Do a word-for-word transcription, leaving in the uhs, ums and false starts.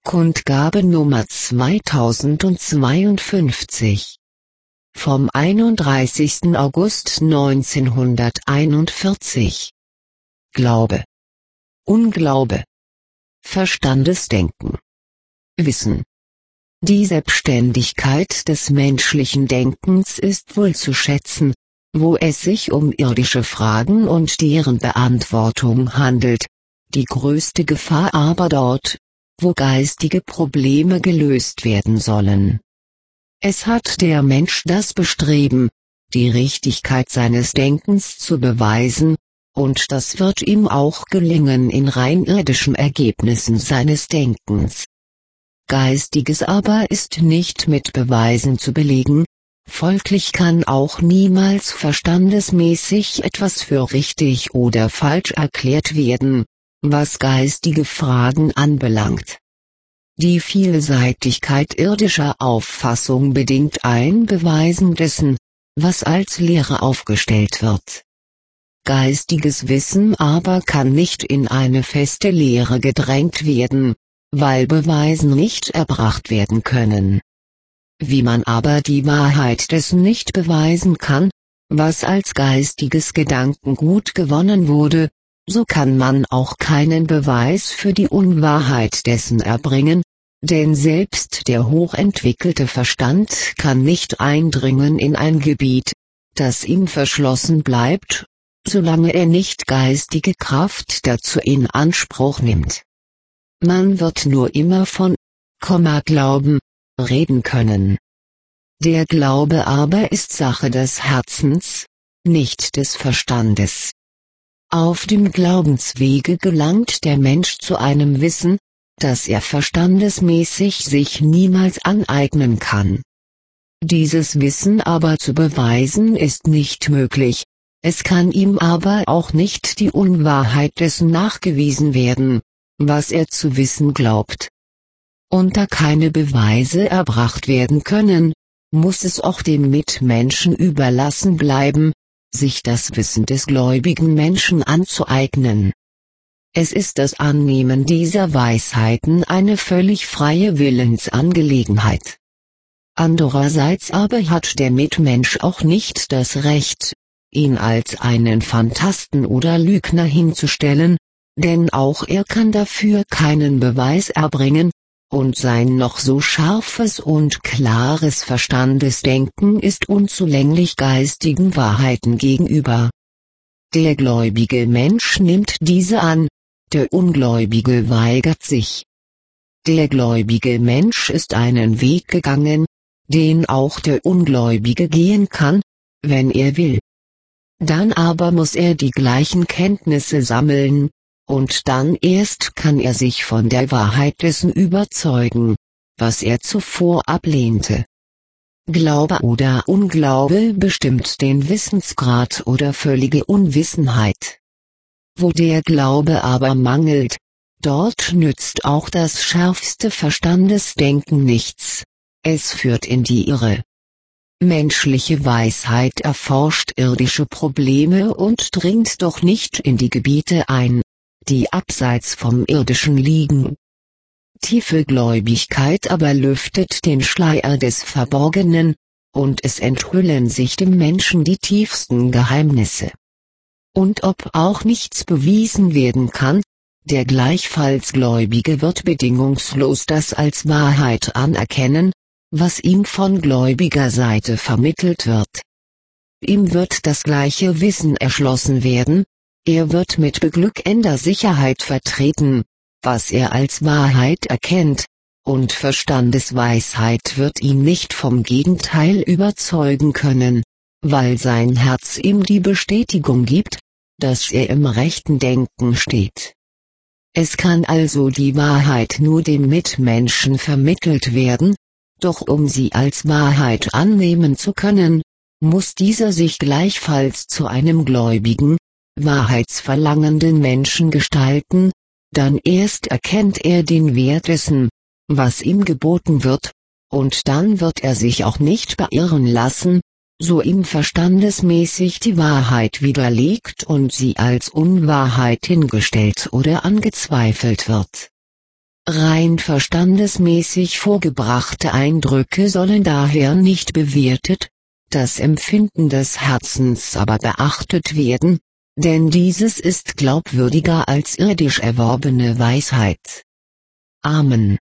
Kundgabe Nummer zweitausendzweiundfünfzig. Vom einunddreißigsten August neunzehnhunderteinundvierzig. Glaube. Unglaube. Verstandesdenken. Wissen. Die Selbstständigkeit des menschlichen Denkens ist wohl zu schätzen, wo es sich um irdische Fragen und deren Beantwortung handelt, die größte Gefahr aber dort, wo geistige Probleme gelöst werden sollen. Es hat der Mensch das Bestreben, die Richtigkeit seines Denkens zu beweisen, und das wird ihm auch gelingen in rein irdischen Ergebnissen seines Denkens. Geistiges aber ist nicht mit Beweisen zu belegen, folglich kann auch niemals verstandesmäßig etwas für richtig oder falsch erklärt werden, was geistige Fragen anbelangt. Die Vielseitigkeit irdischer Auffassung bedingt ein Beweisen dessen, was als Lehre aufgestellt wird. Geistiges Wissen aber kann nicht in eine feste Lehre gedrängt werden, weil Beweisen nicht erbracht werden können. Wie man aber die Wahrheit dessen nicht beweisen kann, was als geistiges Gedankengut gewonnen wurde, so kann man auch keinen Beweis für die Unwahrheit dessen erbringen, denn selbst der hochentwickelte Verstand kann nicht eindringen in ein Gebiet, das ihm verschlossen bleibt, solange er nicht geistige Kraft dazu in Anspruch nimmt. Man wird nur immer von Glauben reden können. Der Glaube aber ist Sache des Herzens, nicht des Verstandes. Auf dem Glaubenswege gelangt der Mensch zu einem Wissen, das er verstandesmäßig sich niemals aneignen kann. Dieses Wissen aber zu beweisen ist nicht möglich, es kann ihm aber auch nicht die Unwahrheit dessen nachgewiesen werden, was er zu wissen glaubt. Und da keine Beweise erbracht werden können, muss es auch dem Mitmenschen überlassen bleiben, sich das Wissen des gläubigen Menschen anzueignen. Es ist das Annehmen dieser Weisheiten eine völlig freie Willensangelegenheit. Andererseits aber hat der Mitmensch auch nicht das Recht, ihn als einen Phantasten oder Lügner hinzustellen, denn auch er kann dafür keinen Beweis erbringen, und sein noch so scharfes und klares Verstandesdenken ist unzulänglich geistigen Wahrheiten gegenüber. Der gläubige Mensch nimmt diese an, der Ungläubige weigert sich. Der gläubige Mensch ist einen Weg gegangen, den auch der Ungläubige gehen kann, wenn er will. Dann aber muss er die gleichen Kenntnisse sammeln, und dann erst kann er sich von der Wahrheit dessen überzeugen, was er zuvor ablehnte. Glaube oder Unglaube bestimmt den Wissensgrad oder völlige Unwissenheit. Wo der Glaube aber mangelt, dort nützt auch das schärfste Verstandesdenken nichts, es führt in die Irre. Menschliche Weisheit erforscht irdische Probleme und dringt doch nicht in die Gebiete ein, die abseits vom Irdischen liegen. Tiefe Gläubigkeit aber lüftet den Schleier des Verborgenen, und es enthüllen sich dem Menschen die tiefsten Geheimnisse. Und ob auch nichts bewiesen werden kann, der gleichfalls Gläubige wird bedingungslos das als Wahrheit anerkennen, was ihm von gläubiger Seite vermittelt wird. Ihm wird das gleiche Wissen erschlossen werden, er wird mit beglückender Sicherheit vertreten, was er als Wahrheit erkennt, und Verstandesweisheit wird ihn nicht vom Gegenteil überzeugen können, weil sein Herz ihm die Bestätigung gibt, dass er im rechten Denken steht. Es kann also die Wahrheit nur dem Mitmenschen vermittelt werden, doch um sie als Wahrheit annehmen zu können, muss dieser sich gleichfalls zu einem gläubigen, wahrheitsverlangenden Menschen gestalten, dann erst erkennt er den Wert dessen, was ihm geboten wird, und dann wird er sich auch nicht beirren lassen, so ihm verstandesmäßig die Wahrheit widerlegt und sie als Unwahrheit hingestellt oder angezweifelt wird. Rein verstandesmäßig vorgebrachte Eindrücke sollen daher nicht bewertet, das Empfinden des Herzens aber beachtet werden, denn dieses ist glaubwürdiger als irdisch erworbene Weisheit. Amen.